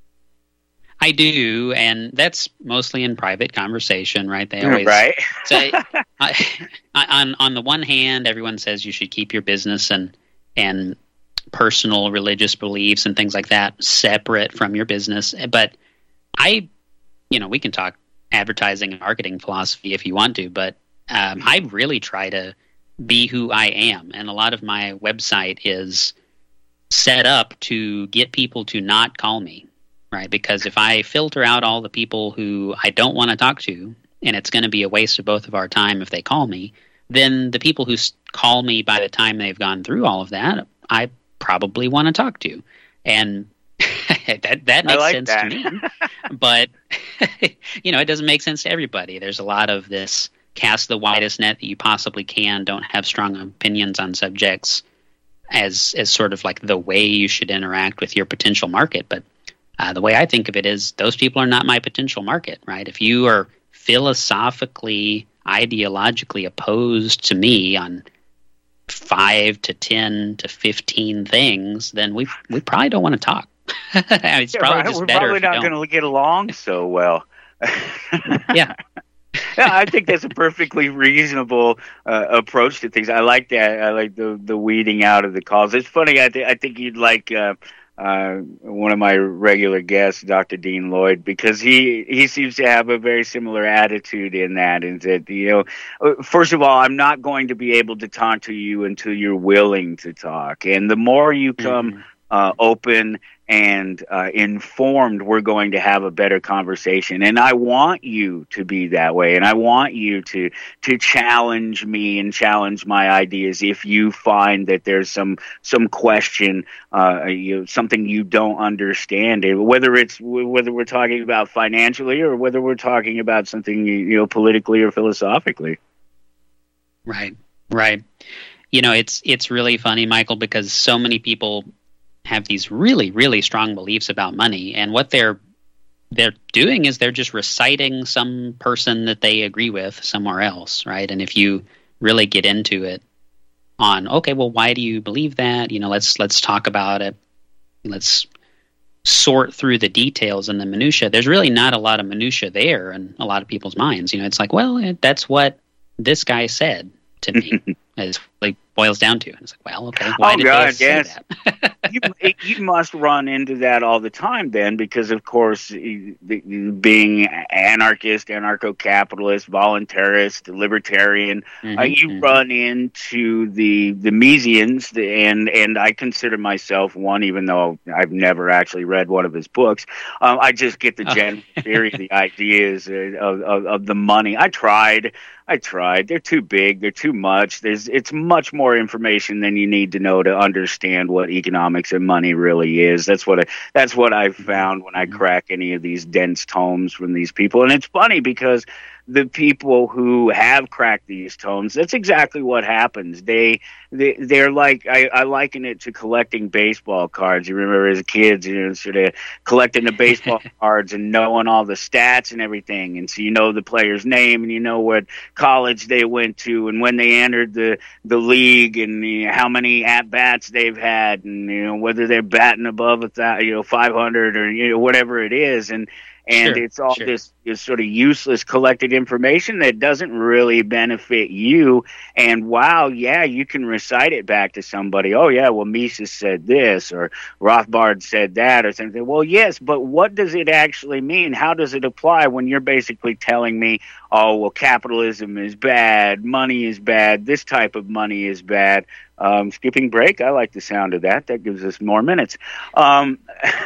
I do, and that's mostly in private conversation, right? They always right. say, I, on on the one hand, everyone says you should keep your business and and personal religious beliefs and things like that separate from your business. But I, you know, we can talk advertising and marketing philosophy if you want to, but um, I really try to be who I am, and a lot of my website is set up to get people to not call me. Right, because if I filter out all the people who I don't want to talk to, and it's going to be a waste of both of our time if they call me, then the people who call me by the time they've gone through all of that, I probably want to talk to. And that that makes like sense that. to me. But, you know, it doesn't make sense to everybody. There's a lot of this cast the widest net that you possibly can, don't have strong opinions on subjects as as sort of like the way you should interact with your potential market. But uh, the way I think of it is those people are not my potential market, right? If you are philosophically, ideologically opposed to me on five to ten to fifteen things, then we we probably don't want to talk. It's Yeah, probably right. just We're better probably if you not don't. going to get along so well. Yeah. Yeah, I think that's a perfectly reasonable uh, approach to things. I like that. I like the the weeding out of the calls. It's funny. I, th- I think you'd like uh, uh, one of my regular guests, Doctor Dean Lloyd, because he, he seems to have a very similar attitude in that. Is that, you know, first of all, I'm not going to be able to talk to you until you're willing to talk, and the more you come mm-hmm. uh, open and uh, informed, we're going to have a better conversation. And I want you to be that way. And I want you to to challenge me and challenge my ideas if you find that there's some some question, uh, you know, something you don't understand, whether it's whether we're talking about financially or whether we're talking about something, you know, politically or philosophically. Right, right. You know, it's it's really funny, Michael, because so many people have these really, really strong beliefs about money, and what they're they're doing is they're just reciting some person that they agree with somewhere else, right? And if you really get into it on, okay, well, why do you believe that? You know, let's let's talk about it. Let's sort through the details and the minutia. There's really not a lot of minutia there in a lot of people's minds. You know, it's like, well, that's what this guy said to me. It like boils down to. And it's like, well, okay, why oh, did God, they say yes. that? you, you must run into that all the time then, because, of course, being anarchist, anarcho-capitalist, voluntarist, libertarian, mm-hmm, uh, you mm-hmm. run into the the Misesians, and, and I consider myself one, even though I've never actually read one of his books. Um, I just get the general oh. theory, the ideas of, of, of the money. I tried. I tried. They're too big. They're too much. There's, it's much more information than you need to know to understand what economics and money really is. That's what I, that's what I've found when I crack any of these dense tomes from these people. And it's funny because the people who have cracked these tomes, that's exactly what happens. They, they they're like, I, I liken it to collecting baseball cards. You remember as kids, you know, sort of collecting the baseball cards and knowing all the stats and everything. And so you know the player's name and you know what college they went to and when they entered the, the league and you know, how many at-bats they've had and, you know, whether they're batting above a thousand, you know, five hundred or, you know, whatever it is. And, And sure, it's all sure. this, this sort of useless collected information that doesn't really benefit you. And wow, yeah, you can recite it back to somebody. Oh, yeah, well, Mises said this or Rothbard said that or something. Well, yes, but what does it actually mean? How does it apply when you're basically telling me, oh, well, capitalism is bad, money is bad, this type of money is bad. Um, skipping break, I like the sound of that. That gives us more minutes. Um,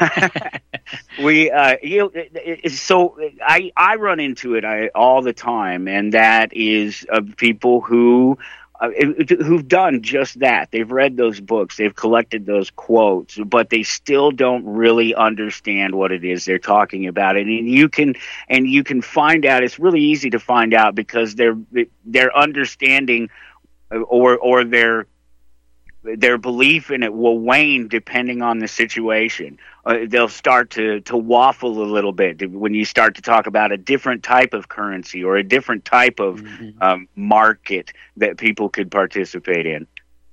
we, uh, you know, it, it, so I, I run into it I, all the time, and that is of people who, uh, who've done just that. They've read those books, they've collected those quotes, but they still don't really understand what it is they're talking about. And you can, and you can find out. It's really easy to find out because their their understanding or or their their belief in it will wane depending on the situation. Uh, they'll start to, to waffle a little bit when you start to talk about a different type of currency or a different type of mm-hmm. um, market that people could participate in.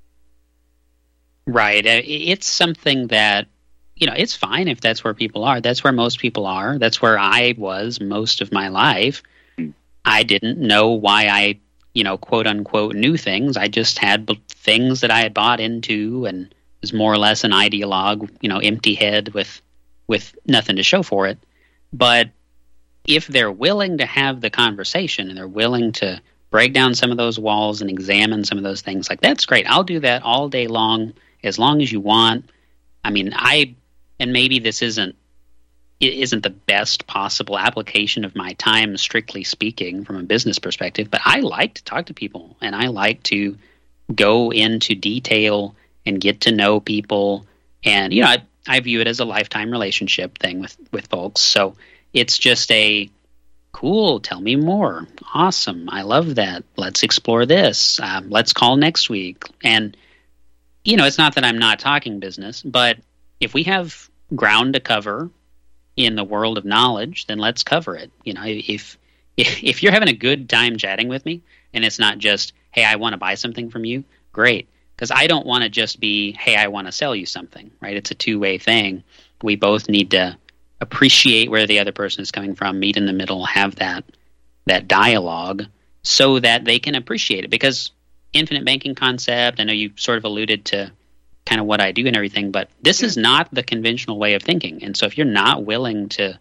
Right. It's something that, you know, it's fine if that's where people are. That's where most people are. That's where I was most of my life. Mm-hmm. I didn't know why I you know, quote unquote, new things. I just had b- things that I had bought into and was more or less an ideologue, you know, empty head with with nothing to show for it. But if they're willing to have the conversation and they're willing to break down some of those walls and examine some of those things, like that's great. I'll do that all day long, as long as you want. I mean, I, and maybe this isn't, it isn't the best possible application of my time, strictly speaking, from a business perspective, but I like to talk to people and I like to go into detail and get to know people. And, you know, I, I view it as a lifetime relationship thing with, with folks. So it's just a, cool, tell me more. Awesome, I love that. Let's explore this. Um, let's call next week. And, you know, it's not that I'm not talking business, but if we have ground to cover in the world of knowledge, then let's cover it. You know, if if, if you're having a good time chatting with me, and it's not just, hey, I want to buy something from you, great. Because I don't want to just be, hey, I want to sell you something, right? It's a two-way thing. We both need to appreciate where the other person is coming from, meet in the middle, have that that dialogue so that they can appreciate it. Because infinite banking concept, I know you sort of alluded to kind of what I do and everything, but this is not the conventional way of thinking. And so if you're not willing to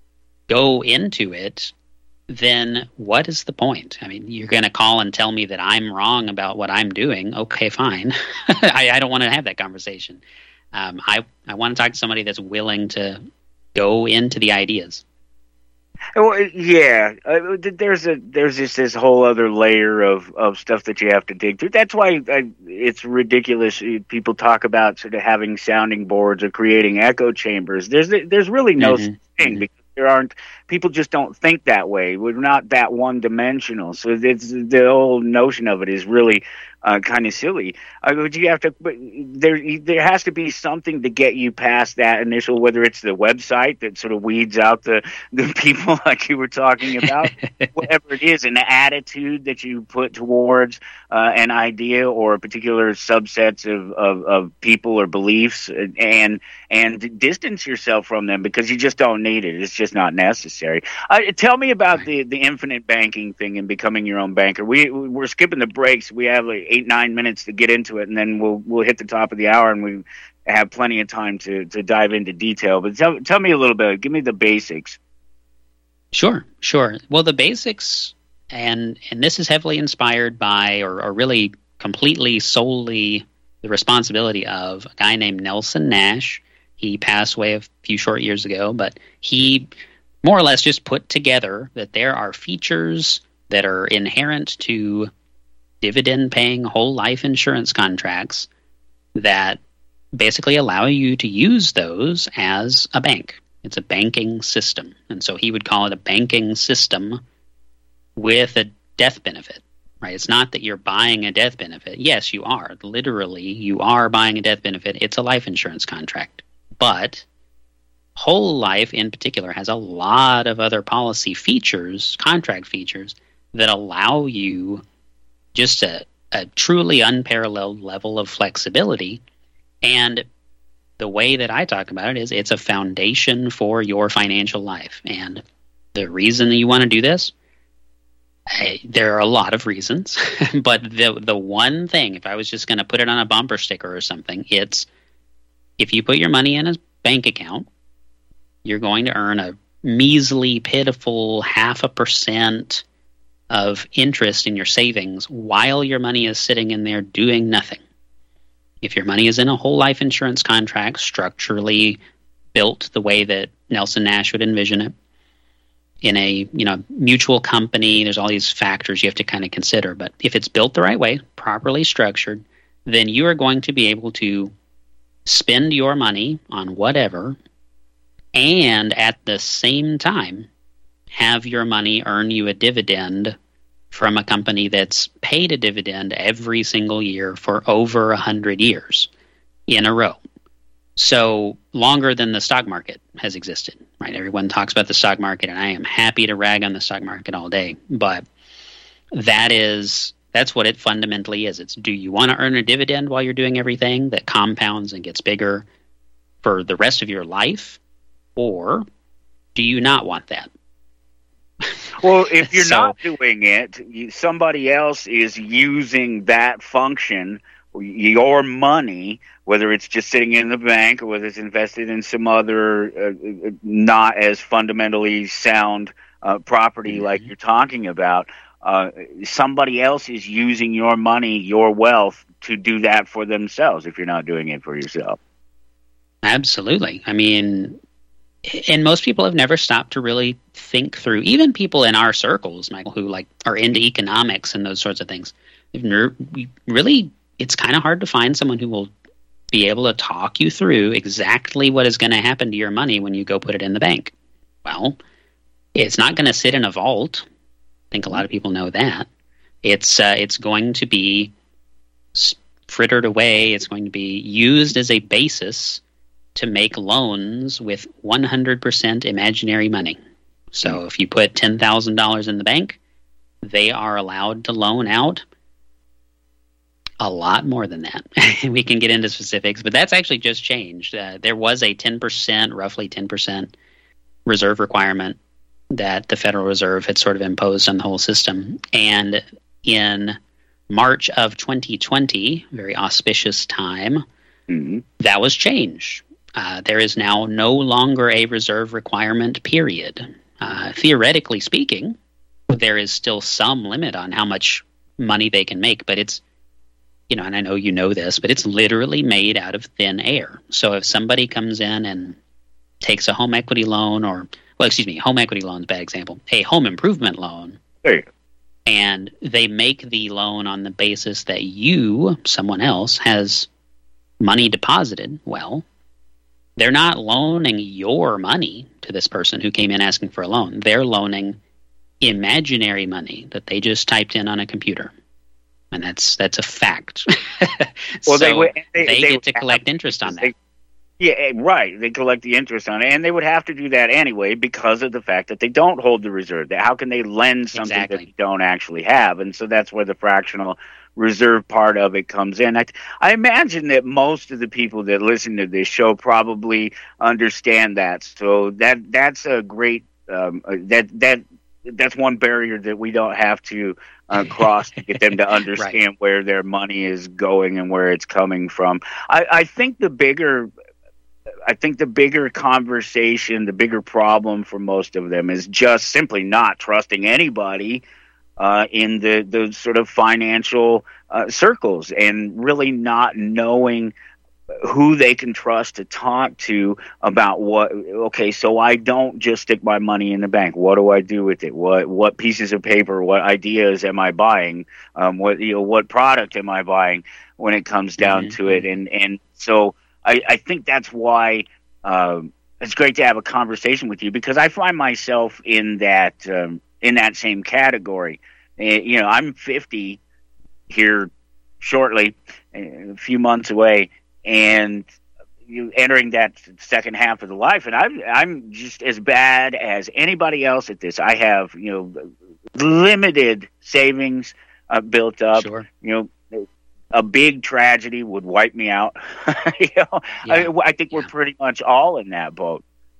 go into it, then what is the point? I mean, you're going to call and tell me that I'm wrong about what I'm doing. Okay, fine. I, I don't want to have that conversation. Um, I, I want to talk to somebody that's willing to go into the ideas. Well, yeah, uh, there's a there's just this whole other layer of, of stuff that you have to dig through. That's why I, it's ridiculous. People talk about sort of having sounding boards or creating echo chambers. There's there's really no mm-hmm. thing mm-hmm. because there aren't people just don't think that way. We're not that one dimensional. So it's the whole notion of it is really uh, kind of silly. Uh, but you have to, but there there has to be something to get you past that initial, whether it's the website that sort of weeds out the, the people like you were talking about, whatever it is, an attitude that you put towards uh, an idea or a particular subsets of, of, of people or beliefs, and and distance yourself from them because you just don't need it. It's just not necessary. Uh, tell me about the, the infinite banking thing and becoming your own banker. We we're skipping the breaks. We have like eight nine minutes to get into it, and then we'll we'll hit the top of the hour, and we have plenty of time to, to dive into detail. But tell tell me a little bit. Give me the basics. Sure, sure. Well, the basics, and and this is heavily inspired by, or, or really completely solely the responsibility of a guy named Nelson Nash. He passed away a few short years ago, but he more or less just put together that there are features that are inherent to dividend-paying whole life insurance contracts that basically allow you to use those as a bank. It's a banking system. And so he would call it a banking system with a death benefit, right? It's not that you're buying a death benefit. Yes, you are. Literally, you are buying a death benefit. It's a life insurance contract. But whole life in particular has a lot of other policy features, contract features, that allow you just a, a truly unparalleled level of flexibility. And the way that I talk about it is it's a foundation for your financial life. And the reason that you want to do this, I, there are a lot of reasons, but the the one thing, if I was just going to put it on a bumper sticker or something, it's if you put your money in a bank account, you're going to earn a measly, pitiful half a percent of interest in your savings while your money is sitting in there doing nothing. If your money is in a whole life insurance contract, structurally built the way that Nelson Nash would envision it, in a you know mutual company, there's all these factors you have to kind of consider. But if it's built the right way, properly structured, then you are going to be able to spend your money on whatever, and at the same time have your money earn you a dividend from a company that's paid a dividend every single year for over one hundred years in a row. So longer than the stock market has existed, right? Everyone talks about the stock market, and I am happy to rag on the stock market all day. But that is that's what it fundamentally is. It's, do you want to earn a dividend while you're doing everything that compounds and gets bigger for the rest of your life, or do you not want that? Well, if you're so, not doing it, you, somebody else is using that function, your money, whether it's just sitting in the bank or whether it's invested in some other uh, not as fundamentally sound uh, property mm-hmm. like you're talking about. Uh, somebody else is using your money, your wealth, to do that for themselves if you're not doing it for yourself. Absolutely. I mean, and most people have never stopped to really think through, even people in our circles, Michael, who like are into economics and those sorts of things. Really, it's kind of hard to find someone who will be able to talk you through exactly what is going to happen to your money when you go put it in the bank. Well, it's not going to sit in a vault. I think a lot of people know that. It's uh, it's going to be frittered away. It's going to be used as a basis to make loans with one hundred percent imaginary money. So mm. if you put ten thousand dollars in the bank, they are allowed to loan out a lot more than that. We can get into specifics, but that's actually just changed. Uh, there was a ten percent, roughly ten percent reserve requirement that the Federal Reserve had sort of imposed on the whole system. And in March of twenty twenty, very auspicious time, mm-hmm. that was changed. Uh, there is now no longer a reserve requirement, period. Uh, theoretically speaking, there is still some limit on how much money they can make, but it's, you know, and I know you know this, but it's literally made out of thin air. So if somebody comes in and takes a home equity loan or, well, excuse me, home equity loan is a bad example, a home improvement loan, there you go. And they make the loan on the basis that you, someone else, has money deposited, well, they're not loaning your money to this person who came in asking for a loan. They're loaning imaginary money that they just typed in on a computer. And that's that's a fact. Well, so they, would, they, they, they get to collect interest on that. They, yeah, right. They collect the interest on it, and they would have to do that anyway because of the fact that they don't hold the reserve. How can they lend something exactly. that they don't actually have? And so that's where the fractional reserve part of it comes in. I, I imagine that most of the people that listen to this show probably understand that. So that that's a great um, that that that's one barrier that we don't have to uh, cross to get them to understand right. where their money is going and where it's coming from. I, I think the bigger I think the bigger conversation, the bigger problem for most of them is just simply not trusting anybody uh, in the, the sort of financial uh, circles and really not knowing who they can trust to talk to about what, okay, so I don't just stick my money in the bank. What do I do with it? What what pieces of paper, what ideas am I buying? Um, what you know, what product am I buying when it comes down mm-hmm. to it? And, and so I, I think that's why um, it's great to have a conversation with you, because I find myself in that um, in that same category. Uh, you know, I'm fifty here shortly, a few months away, and you entering that second half of the life, and I'm I'm just as bad as anybody else at this. I have you know limited savings uh, built up. Sure. You know. A big tragedy would wipe me out. you know, yeah. I, I think we're yeah. pretty much all in that boat.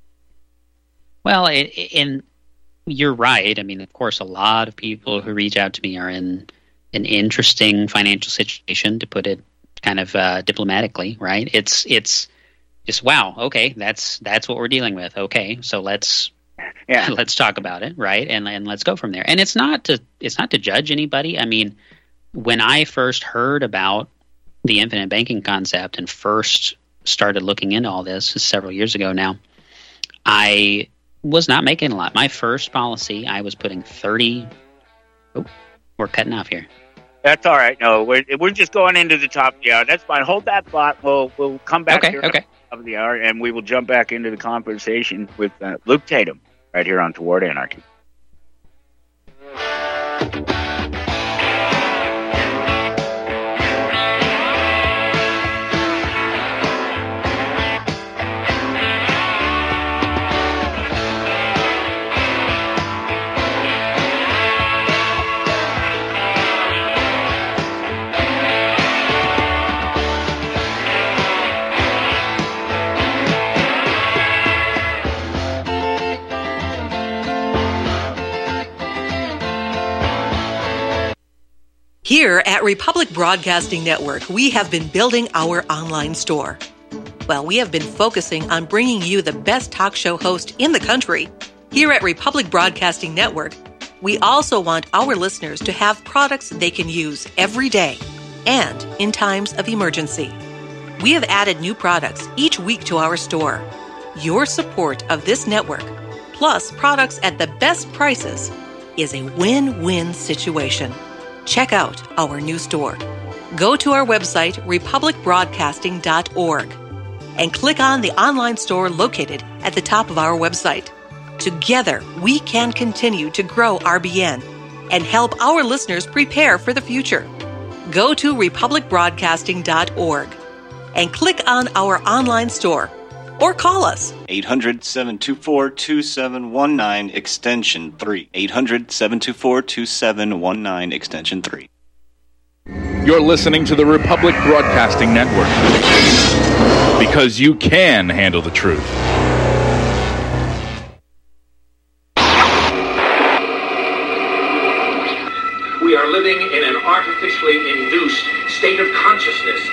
Well, it, and you're right. I mean, of course, a lot of people who reach out to me are in an interesting financial situation, to put it kind of uh, diplomatically, right? It's it's just wow. Okay, that's that's what we're dealing with. Okay, so let's yeah. let's talk about it, right? And and let's go from there. And it's not to it's not to judge anybody. I mean, when I first heard about the infinite banking concept and first started looking into all this several years ago now, I was not making a lot. My first policy, I was putting thirty. Oh, we're cutting off here. That's all right. No, we're we're just going into the top of the hour. That's fine. Hold that thought. We'll we'll come back okay, here okay. at the top of the hour, and we will jump back into the conversation with uh, Luke Tatum right here on Toward Anarchy. Here at Republic Broadcasting Network, we have been building our online store. Well, we have been focusing on bringing you the best talk show host in the country. Here at Republic Broadcasting Network, we also want our listeners to have products they can use every day and in times of emergency. We have added new products each week to our store. Your support of this network, plus products at the best prices, is a win-win situation. Check out our new store. Go to our website, republic broadcasting dot org, and click on the online store located at the top of our website. Together, we can continue to grow R B N and help our listeners prepare for the future. Go to republic broadcasting dot org and click on our online store or call us. eight hundred, seven two four, two seven one nine, extension three. eight hundred, seven two four, two seven one nine, extension three. You're listening to the Republic Broadcasting Network, because you can handle the truth. We are living in an artificially induced state of consciousness